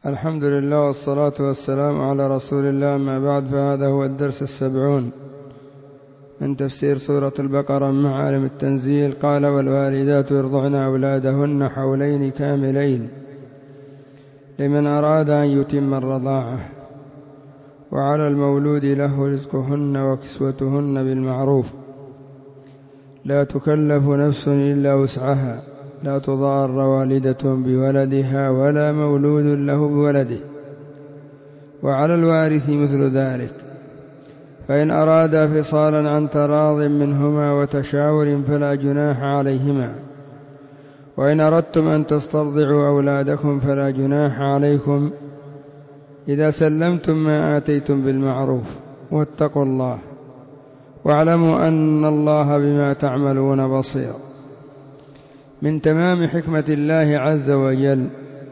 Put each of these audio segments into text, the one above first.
الحمد لله والصلاة والسلام على رسول الله، ما بعد، فهذا هو الدرس 70 من تفسير سورة البقرة من معالم التنزيل. قال: والوالدات يرضعن أولادهن حولين كاملين لمن أراد أن يتم الرضاعة، وعلى المولود له رزقهن وكسوتهن بالمعروف، لا تكلف نفس إلا وسعها، لا تضار والدة بولدها ولا مولود له بولده، وعلى الوارث مثل ذلك، فإن أرادا فصالا عن تراض منهما وتشاور فلا جناح عليهما، وإن أردتم أن تسترضعوا أولادكم فلا جناح عليكم إذا سلمتم ما آتيتم بالمعروف، واتقوا الله واعلموا أن الله بما تعملون بصير. من تمام حكمة الله عز وجل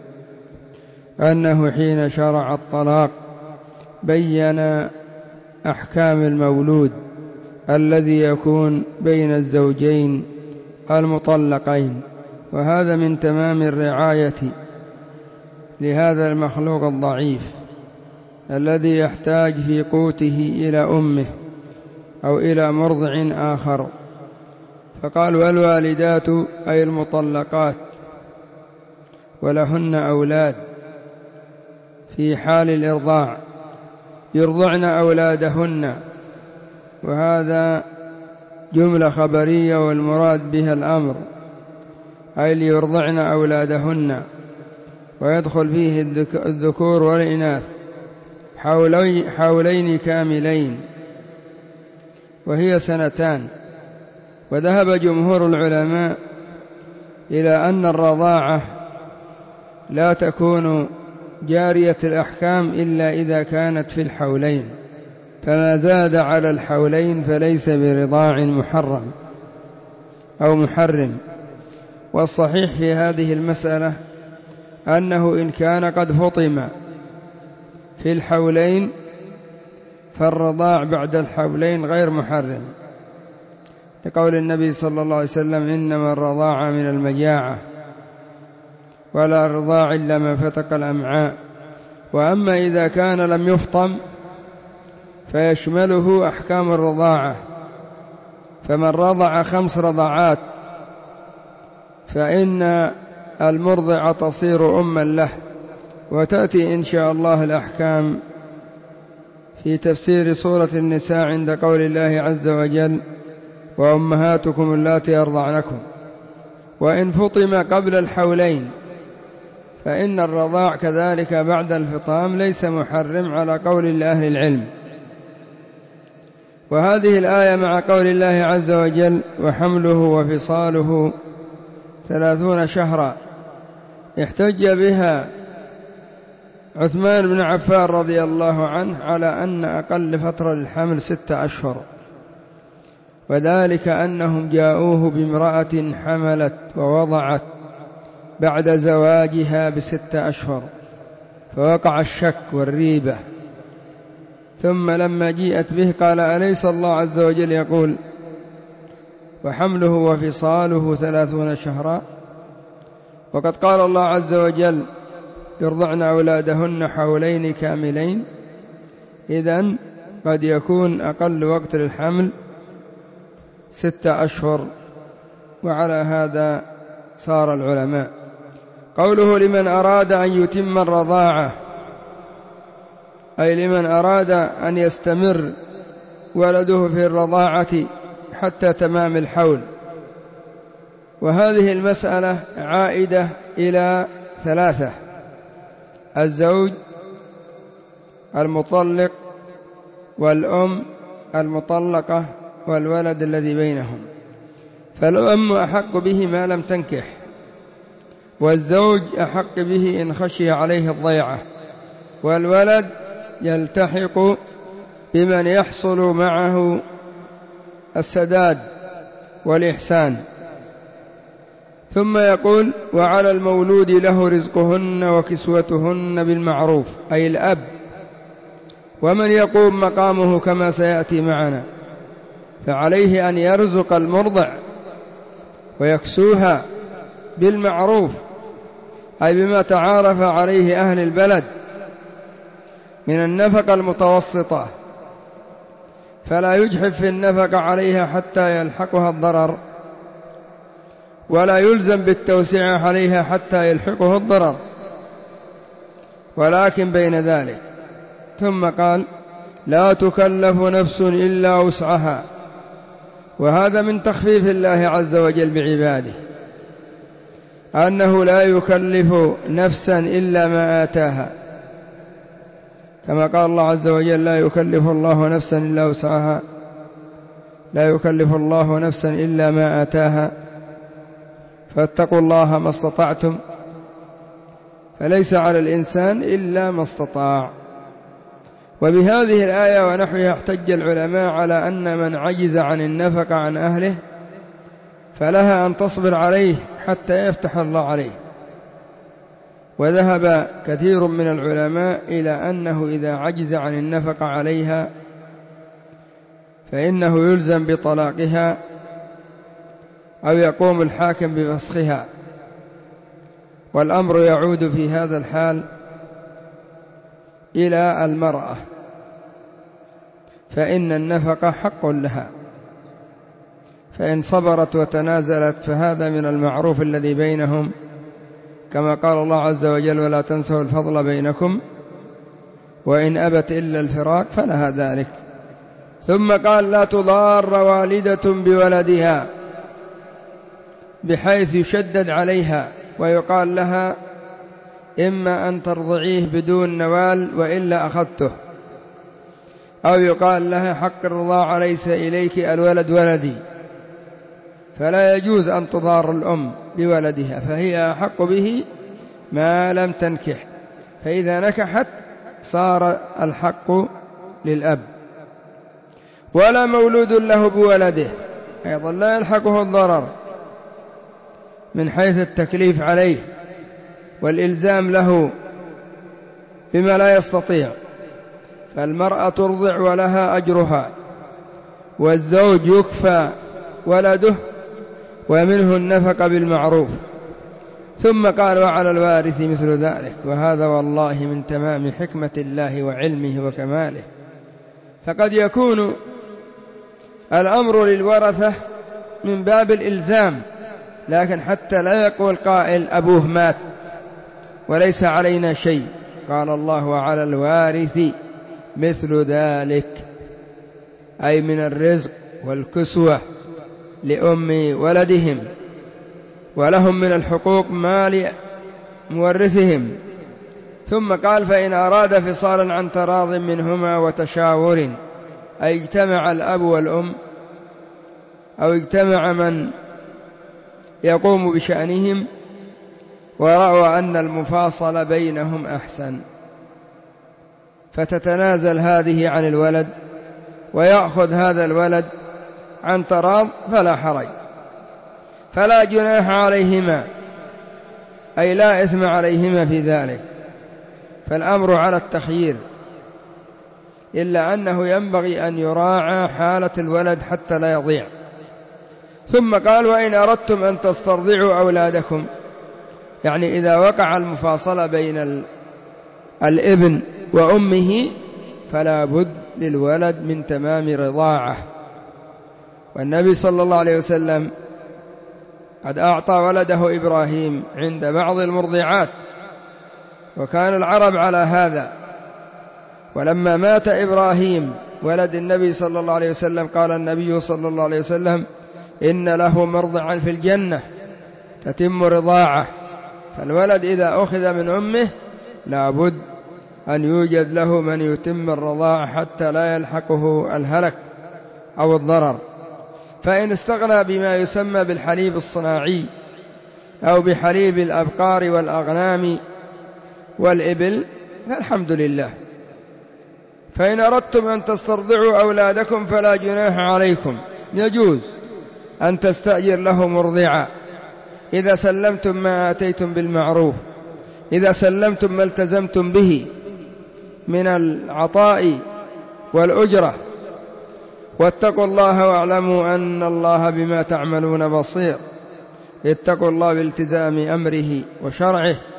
أنه حين شرع الطلاق بين أحكام المولود الذي يكون بين الزوجين المطلقين، وهذا من تمام الرعاية لهذا المخلوق الضعيف الذي يحتاج في قوته إلى أمه أو إلى مرضع آخر. فقال: والوالدات أي المطلقات ولهن أولاد في حال الإرضاع يرضعن أولادهن، وهذا جملة خبرية والمراد بها الأمر، أي ليرضعن أولادهن، ويدخل فيه الذكور والإناث حولين كاملين، وهي 2 وذهب جمهور العلماء إلى أن الرضاعة لا تكون جارية الأحكام إلا إذا كانت في الحولين، فما زاد على الحولين فليس برضاع محرم أو محرم. والصحيح في هذه المسألة أنه إن كان قد فطم في الحولين فالرضاع بعد الحولين غير محرم، لقول النبي صلى الله عليه وسلم: إنما الرضاعة من المجاعة، ولا رضاع إلا من فتق الأمعاء. وأما إذا كان لم يفطم فيشمله أحكام الرضاعة، فمن رضع 5 رضعات فإن المرضع تصير أما له، وتأتي إن شاء الله الأحكام في تفسير سورة النساء عند قول الله عز وجل: وأمهاتكم اللاتي أرضعنكم. وإن فطم قبل الحولين فإن الرضاع كذلك بعد الفطام ليس محرم على قول أهل العلم. وهذه الآية مع قول الله عز وجل: وحمله وفصاله 30 شهرا، احتج بها عثمان بن عفان رضي الله عنه على أن أقل فترة للحمل 6 أشهر، وذلك أنهم جاءوه بامرأة حملت ووضعت بعد زواجها ب6 أشهر، فوقع الشك والريبة، ثم لما جيءت به قال: أليس الله عز وجل يقول: وحمله وفصاله 30 شهرا؟ وقد قال الله عز وجل: يرضعن أولادهن حولين كاملين. إذن قد يكون أقل وقت للحمل 6 أشهر، وعلى هذا صار العلماء. قوله: لمن أراد أن يتم الرضاعة، أي لمن أراد أن يستمر ولده في الرضاعة حتى تمام الحول. وهذه المسألة عائدة إلى 3: الزوج المطلق، والأم المطلقة، والولد الذي بينهم. فالأم أحق به ما لم تنكح، والزوج أحق به إن خشي عليه الضيعة، والولد يلتحق بمن يحصل معه السداد والإحسان. ثم يقول: وعلى المولود له رزقهن وكسوتهن بالمعروف، أي الأب، ومن يقوم مقامه كما سيأتي معنا، فعليه أن يرزق المرضع ويكسوها بالمعروف، أي بما تعارف عليه أهل البلد من النفقة المتوسطة، فلا يجحف في النفقة عليها حتى يلحقها الضرر، ولا يلزم بالتوسعة عليها حتى يلحقه الضرر، ولكن بين ذلك. ثم قال: لا تكلف نفس إلا وسعها. وهذا من تخفيف الله عز وجل بعباده، أنه لا يكلف نفسا إلا ما آتاها، كما قال الله عز وجل: لا يكلف الله نفسا إلا وسعها، لا يكلف الله نفسا إلا ما آتاها، فاتقوا الله ما استطعتم. فليس على الإنسان إلا ما استطاع. وبهذه الآية ونحوها احتج العلماء على أن من عجز عن النفقة عن أهله فلها أن تصبر عليه حتى يفتح الله عليه. وذهب كثير من العلماء إلى أنه إذا عجز عن النفقة عليها فإنه يلزم بطلاقها أو يقوم الحاكم بفسخها. والأمر يعود في هذا الحال إلى المرأة، فإن النفقة حق لها، فإن صبرت وتنازلت فهذا من المعروف الذي بينهم، كما قال الله عز وجل: ولا تنسوا الفضل بينكم، وإن أبت إلا الفراق فلها ذلك. ثم قال: لا تضار والدة بولدها، بحيث يشدد عليها ويقال لها: إما أن ترضعيه بدون نوال وإلا أخذته، أو يقال لها: حق الرضاعة ليس إليك، الولد ولدي. فلا يجوز أن تضار الأم بولدها، فهي أحق به ما لم تنكح، فإذا نكحت صار الحق للأب. ولا مولود له بولده، أيضا لا يلحقه الضرر من حيث التكليف عليه والإلزام له بما لا يستطيع، فالمرأة ترضع ولها أجرها، والزوج يكفى ولده ومنه النفقة بالمعروف. ثم قال: وعلى الوارث مثل ذلك. وهذا والله من تمام حكمة الله وعلمه وكماله. فقد يكون الأمر للورثة من باب الإلزام، لكن حتى لا يقول قائل: أبوه مات وليس علينا شيء. قال الله: وعلى الوارث مثل ذلك، أي من الرزق والكسوة لأم ولدهم، ولهم من الحقوق ما لمورثهم. ثم قال: فإن أراد فصالا عن تراض منهما وتشاور، أي اجتمع الأب والأم أو اجتمع من يقوم بشأنهم ورأوا أن المفاصل بينهم أحسن، فتتنازل هذه عن الولد ويأخذ هذا الولد عن تراض، فلا حرج، فلا جناح عليهما، أي لا إثم عليهما في ذلك. فالأمر على التخيير، إلا أنه ينبغي أن يراعى حالة الولد حتى لا يضيع. ثم قال: وإن أردتم أن تسترضعوا أولادكم، يعني إذا وقع المفاصلة بين الابن وأمه فلا بد للولد من تمام رضاعة. والنبي صلى الله عليه وسلم قد أعطى ولده إبراهيم عند بعض المرضعات، وكان العرب على هذا. ولما مات إبراهيم ولد النبي صلى الله عليه وسلم قال النبي صلى الله عليه وسلم: إن له مرضعا في الجنة تتم رضاعة. فالولد إذا أخذ من أمه لا بد أن يوجد له من يتم الرضاعة حتى لا يلحقه الهلك أو الضرر. فإن استغنى بما يسمى بالحليب الصناعي أو بحليب الأبقار والأغنام والإبل فالحمد لله. فإن أردتم أن تسترضعوا أولادكم فلا جناح عليكم، يجوز أن تستأجر له مرضعا إذا سلمتم ما آتيتم بالمعروف، إذا سلمتم ما التزمتم به من العطاء والأجرة. واتقوا الله واعلموا أن الله بما تعملون بصير. اتقوا الله بالتزام أمره وشرعه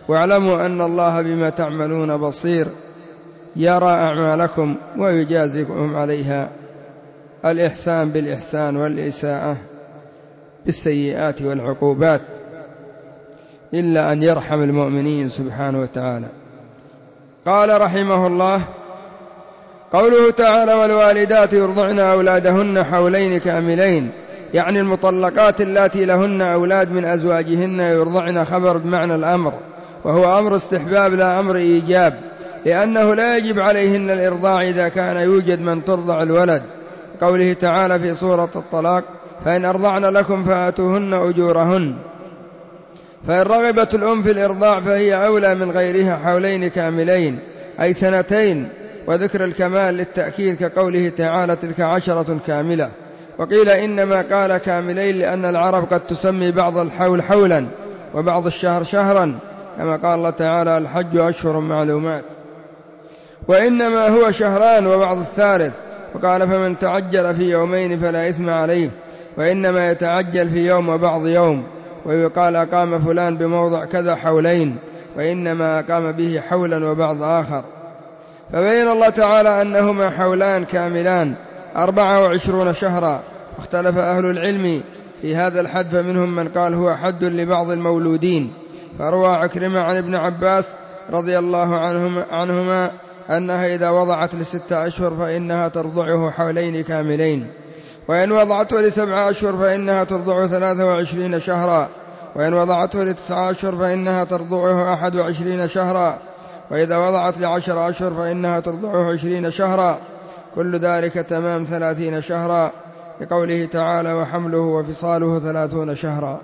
واعلموا أن الله بما تعملون بصير، يرى أعمالكم ويجازيكم عليها. الإحسان بالإحسان والإساءة بالسيئات والعقوبات، إلا أن يرحم المؤمنين سبحانه وتعالى. قال رحمه الله: قوله تعالى: والوالدات يرضعن أولادهن حولين كاملين، يعني المطلقات اللاتي لهن أولاد من أزواجهن يرضعن، خبر بمعنى الأمر، وهو أمر استحباب لا أمر إيجاب، لأنه لا يجب عليهن الإرضاع إذا كان يوجد من ترضع الولد، قوله تعالى في سورة الطلاق: فإن أرضعن لكم فآتوهن أجورهن. فإن رغبت الأم في الإرضاع فهي أولى من غيرها حولين كاملين، أي سنتين، وذكر الكمال للتأكيد كقوله تعالى: تلك 10 كاملة. وقيل إنما قال كاملين لأن العرب قد تسمي بعض الحول حولا وبعض الشهر شهرا، كما قال الله تعالى: الحج أشهر معلومات. وإنما هو شهران وبعض الثالث، وقال: فمن تعجل في يومين فلا إثم عليه، وإنما يتعجل في يوم وبعض يوم. ويقال: أقام فلان بموضع كذا حولين، وإنما أقام به حولا وبعض آخر. فبين الله تعالى أنهما حولان كاملان 24 شهرا. اختلف أهل العلم في هذا الحد، فمنهم من قال هو حد لبعض المولودين، فروى عكرمة عن ابن عباس رضي الله عنهما أنها إذا وضعت ل6 أشهر فإنها ترضعه حولين كاملين، وإن وضعته ل7 أشهر فإنها ترضعه 23 شهرا، وإن وضعته ل9 أشهر فإنها ترضعه 21 شهرا، وإذا وضعت ل10 أشهر فإنها ترضعه 20 شهرا، كل ذلك تمام 30 شهرا، لقوله تعالى: وحمله وفصاله 30 شهرا.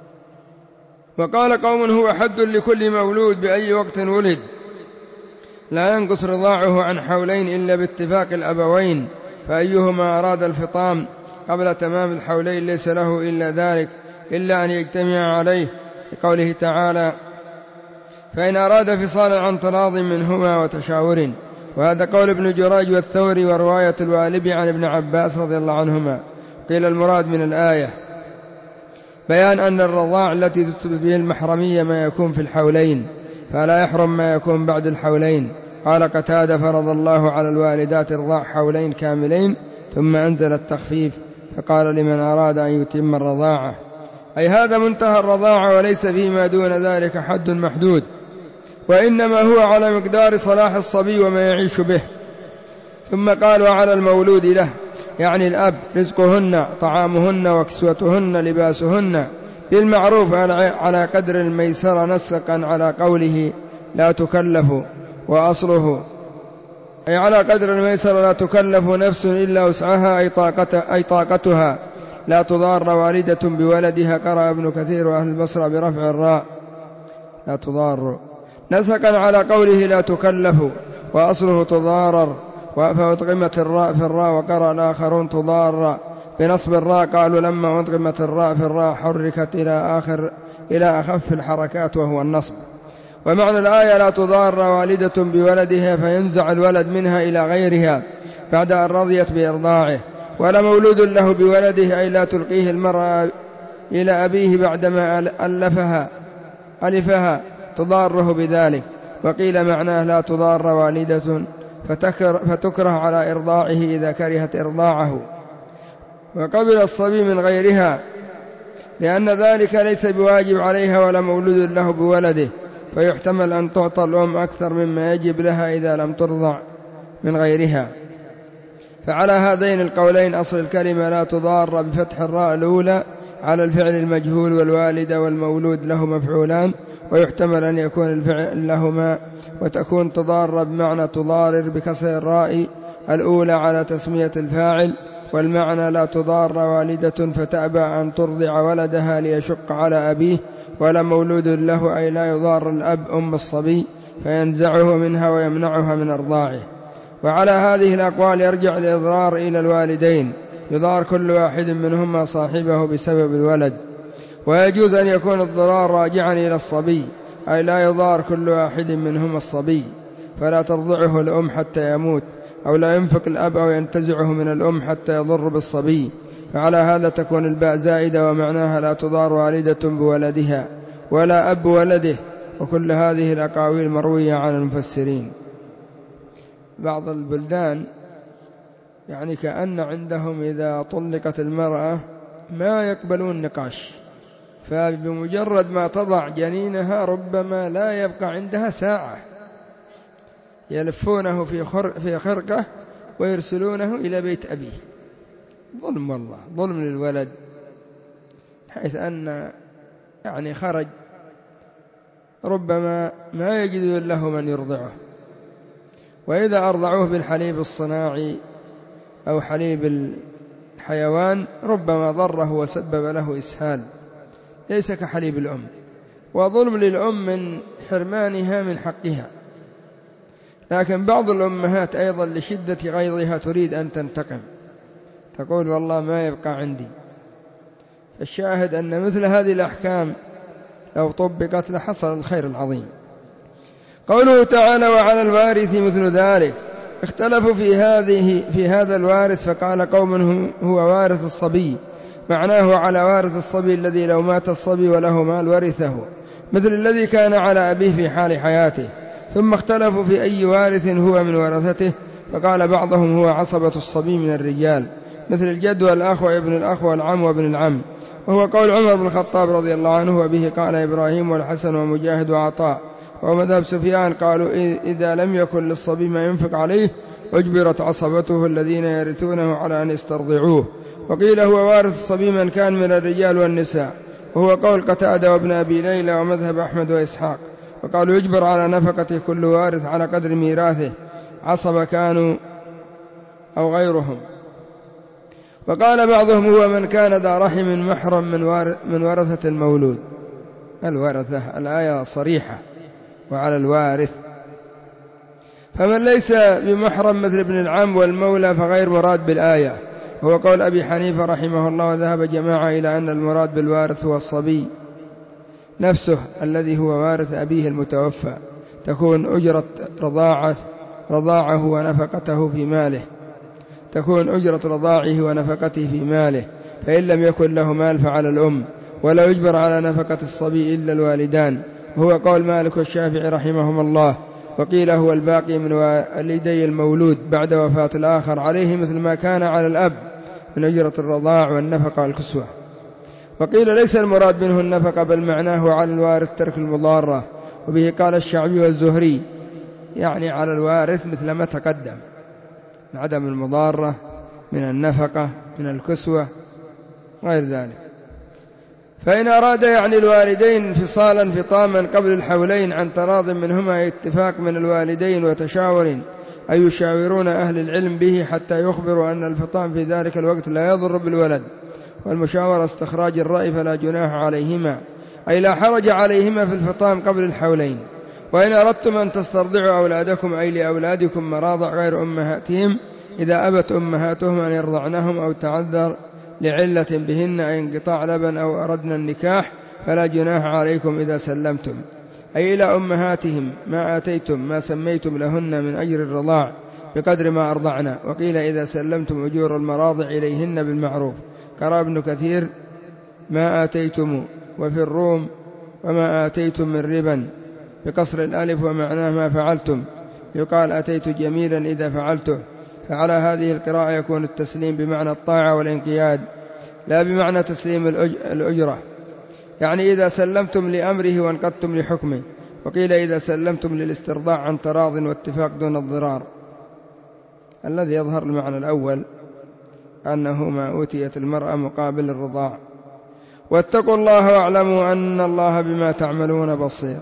وقال قوم: هو حد لكل مولود بأي وقت ولد، لا ينقص رضاعه عن حولين إلا باتفاق الأبوين، فأيهما أراد الفطام قبل تمام الحولين ليس له إلا ذلك، إلا أن يجتمع عليه، لقوله تعالى: فإن أراد فصالا عن تراض منهما وتشاور. وهذا قول ابن جريج والثوري ورواية الوالبي عن ابن عباس رضي الله عنهما. قيل المراد من الآية بيان أن الرضاع التي تثبت به المحرمية ما يكون في الحولين، فلا يحرم ما يكون بعد الحولين. قال قتادة: فرض الله على الوالدات رضاع حولين كاملين، ثم أنزل التخفيف فقال: لمن أراد أن يتم الرضاعة، أي هذا منتهى الرضاعة، وليس فيما دون ذلك حد محدود، وإنما هو على مقدار صلاح الصبي وما يعيش به. ثم قال: وعلى المولود له، يعني الأب، رزقهن، طعامهن، وكسوتهن، لباسهن، بالمعروف على قدر الميسر، نسقا على قوله: لا تكلف، وأصله أي على قدر الميسر، لا تكلف نفس إلا وسعها أي طاقتها، لا تضار والدة بولدها. قرأ ابن كثير وأهل البصرة برفع الراء، لا تضار، نسقا على قوله: لا تكلف، وأصله تضارر، فأدغمت الراء في الراء. وقرأ الآخرون تضار بنصب الراء، قالوا لما أدغمت الراء في الراء حركت إلى أخف الحركات وهو النصب. ومعنى الآية: لا تضار والدة بولدها، فينزع الولد منها إلى غيرها بعد أن رضيت بإرضاعه، ولا مولود له بولده، أي لا تلقيه المرأة إلى أبيه بعدما ألفها تضاره بذلك. وقيل معناه: لا تضار والدة، فتكره على إرضاعه إذا كرهت إرضاعه، وقبل الصبي من غيرها، لأن ذلك ليس بواجب عليها ولا مولود له بولده، فيحتمل أن تعطى الأم أكثر مما يجب لها إذا لم ترضع من غيرها. فعلى هذين القولين أصل الكلمة لا تضار بفتح الراء الأولى على الفعل المجهول، والوالد والمولود له مفعولان، ويحتمل أن يكون الفعل لهما، وتكون تضار بمعنى تضارر بكسر الراء الأولى على تسمية الفاعل. والمعنى: لا تضار والدة فتأبى أن ترضع ولدها ليشق على أبيه، ولا مولود له، أي لا يضار الأب أم الصبي فينزعه منها ويمنعها من إرضاعه. وعلى هذه الأقوال يرجع الإضرار إلى الوالدين، يضار كل واحد منهما صاحبه بسبب الولد. ويجوز أن يكون الضرار راجعا إلى الصبي، أي لا يضار كل واحد منهما الصبي، فلا ترضعه الأم حتى يموت، أو لا ينفق الأب أو ينتزعه من الأم حتى يضر بالصبي. فعلى هذا تكون الباء زائدة، ومعناها: لا تضار والدة بولدها ولا أب ولده، وكل هذه الأقاويل مروية عن المفسرين. بعض البلدان يعني كأن عندهم إذا طلقت المرأة ما يقبلون نقاش، فبمجرد ما تضع جنينها ربما لا يبقى عندها ساعة، يلفونه في خرقة ويرسلونه إلى بيت أبيه. ظلم والله، ظلم للولد، حيث أن يعني خرج ربما ما يجد له من يرضعه، وإذا أرضعوه بالحليب الصناعي أو حليب الحيوان ربما ضره وسبب له إسهال، ليس كحليب الأم. وظلم للأم من حرمانها من حقها. لكن بعض الأمهات أيضا لشدة غيظها تريد أن تنتقم، تقول والله ما يبقى عندي. الشاهد أن مثل هذه الأحكام لو طبقت لحصل الخير العظيم. قوله تعالى وعلى الوارث مثل ذلك، اختلفوا في هذا الوارث، فقال قوم هو وارث الصبي، معناه على وارث الصبي الذي لو مات الصبي وله مال ورثه، مثل الذي كان على أبيه في حال حياته. ثم اختلفوا في أي وارث هو من ورثته، فقال بعضهم هو عصبة الصبي من الرجال، مثل الجد والأخ وابن الأخ والعم وابن العم، وهو قول عمر بن الخطاب رضي الله عنه، وبه قال إبراهيم والحسن ومجاهد وعطاء. ومذهب سفيان قالوا إذا لم يكن للصبي ما ينفق عليه أجبرت عصبته الذين يرثونه على أن يسترضعوه. وقيل هو وارث الصبي من كان من الرجال والنساء، وهو قول قتادة وابن أبي ليلى ومذهب أحمد وإسحاق. وقالوا يجبر على نفقة كل وارث على قدر ميراثه، عصب كانوا أو غيرهم. وقال بعضهم هو من كان ذا رحم محرم من ورثة المولود. الورثة الآية صريحة وعلى الوارث، فمن ليس بمحرم مثل ابن العم والمولى فغير مراد بالآية. هو قول أبي حنيفة رحمه الله، وذهب جماعة إلى أن المراد بالوارث هو الصبي نفسه الذي هو وارث أبيه المتوفى، تكون أجرة رضاعه ونفقته في ماله، تكون أجرة رضاعه ونفقته في ماله، فإن لم يكن له مال فعلى الأم، ولا يجبر على نفقة الصبي إلا الوالدان، وهو قول مالك والشافعي رحمهم الله. وقيل هو الباقي من والدي المولود بعد وفاة الآخر عليه مثل ما كان على الأب من أجرة الرضاع والنفقة والكسوة. وقيل ليس المراد منه النفقة، بل معناه على الوارث ترك المضارة، وبه قال الشعبي والزهري، يعني على الوارث مثل ما تقدم، من عدم المضارة، من النفقة، من الكسوة، غير ذلك. فإن أراد يعني الوالدين انفصالا فطاما قبل الحولين عن تراض منهما اتفاق من الوالدين وتشاور، أي يشاورون أهل العلم به حتى يخبروا أن الفطام في ذلك الوقت لا يضر بالولد، والمشاورة استخراج الرأي، فلا جناح عليهما، أي لا حرج عليهما في الفطام قبل الحولين. وإن أردتم أن تسترضعوا أولادكم أي لأولادكم مراضع غير أمهاتهم، إذا أبت أمهاتهم أن يرضعنهم أو تعذر لعلة بهن أي انقطاع لبن أو أردنا النكاح، فلا جناح عليكم إذا سلمتم، أي إلى أمهاتهم ما آتيتم ما سميتم لهن من أجر الرضاع بقدر ما أرضعنا. وقيل إذا سلمتم أجور المراضع إليهن بالمعروف، قرأ ابن كثير ما آتيتم، وفي الروم وما آتيتم من ربا بقصر الألف ومعناه ما فعلتم، يقال أتيت جميلا إذا فعلته. فعلى هذه القراءة يكون التسليم بمعنى الطاعة والانقياد، لا بمعنى تسليم الأجرة، يعني إذا سلمتم لأمره وانقدتم لحكمه. وقيل إذا سلمتم للاسترضاع عن تراض واتفاق دون الضرار. الذي يظهر المعنى الأول أنه ما أوتيت المرأة مقابل الرضاع. واتقوا الله واعلموا أن الله بما تعملون بصير،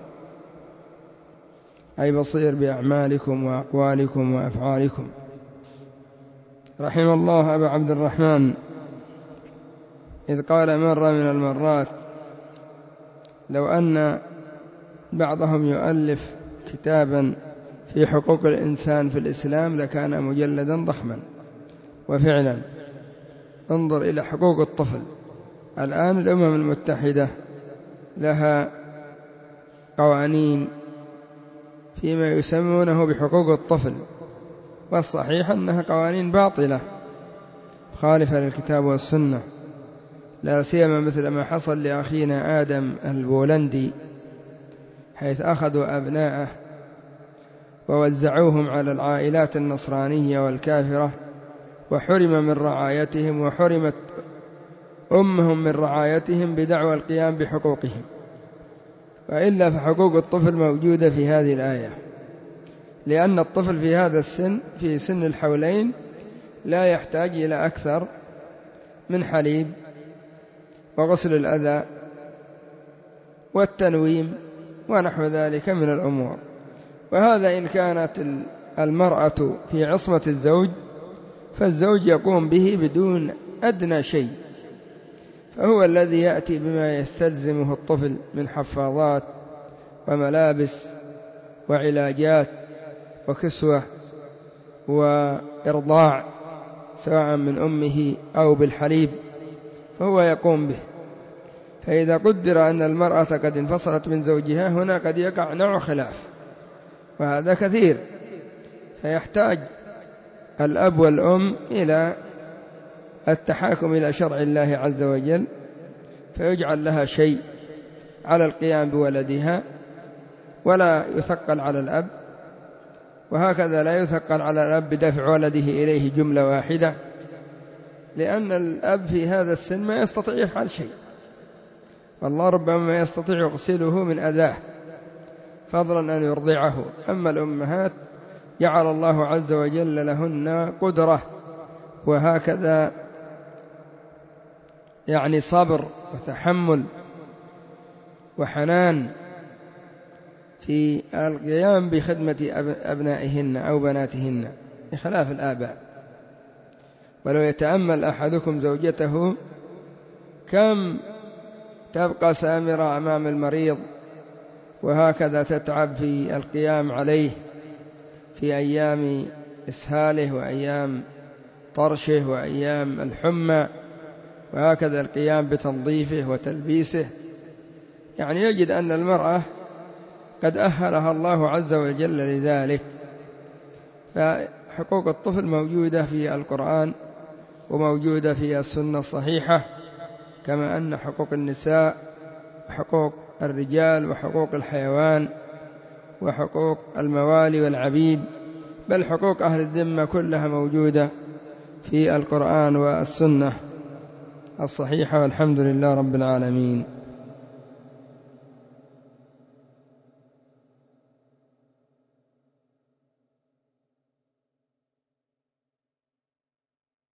أي بصير بأعمالكم وأقوالكم وأفعالكم. رحم الله أبا عبد الرحمن إذ قال مرة من المرات لو أن بعضهم يؤلف كتابا في حقوق الإنسان في الإسلام لكان مجلدا ضخما. وفعلا انظر إلى حقوق الطفل، الآن الأمم المتحدة لها قوانين فيما يسمونه بحقوق الطفل، والصحيح أنها قوانين باطلة خالفة للكتاب والسنة، لا سيما مثل ما حصل لأخينا آدم البولندي، حيث أخذوا أبناءه ووزعوهم على العائلات النصرانية والكافرة، وحرم من رعايتهم، وحرمت أمهم من رعايتهم بدعوى القيام بحقوقهم. وإلا فحقوق الطفل موجودة في هذه الآية، لأن الطفل في هذا السن، في سن الحولين، لا يحتاج إلى أكثر من حليب وغسل الأذى والتنويم ونحو ذلك من الأمور. وهذا إن كانت المرأة في عصمة الزوج، فالزوج يقوم به بدون أدنى شيء، فهو الذي يأتي بما يستلزمه الطفل من حفاظات وملابس وعلاجات وكسوة وإرضاع، سواء من أمه أو بالحليب، فهو يقوم به. فإذا قدر أن المرأة قد انفصلت من زوجها، هنا قد يقع نوع خلاف، وهذا كثير، فيحتاج الأب والأم إلى التحاكم إلى شرع الله عز وجل، فيجعل لها شيء على القيام بولدها ولا يثقل على الأب، وهكذا لا يثقل على الأب بدفع ولده إليه جملة واحدة، لأن الأب في هذا السن ما يستطيع يفعل شيء، والله ربما يستطيع يغسله من أذاه فضلا أن يرضعه. أما الأمهات جعل الله عز وجل لهن قدرة، وهكذا يعني صبر وتحمل وحنان في القيام بخدمة أبنائهن أو بناتهن بخلاف الآباء. ولو يتأمل أحدكم زوجته كم تبقى سامرة أمام المريض، وهكذا تتعب في القيام عليه في أيام إسهاله وأيام طرشه وأيام الحمى، وهكذا القيام بتنظيفه وتلبيسه. يعني يجد أن المرأة قد أهلها الله عز وجل لذلك. فحقوق الطفل موجودة في القرآن وموجودة في السنة الصحيحة، كما أن حقوق النساء وحقوق الرجال وحقوق الحيوان وحقوق الموالي والعبيد، بل حقوق أهل الذمة كلها موجودة في القرآن والسنة الصحيحة. والحمد لله رب العالمين.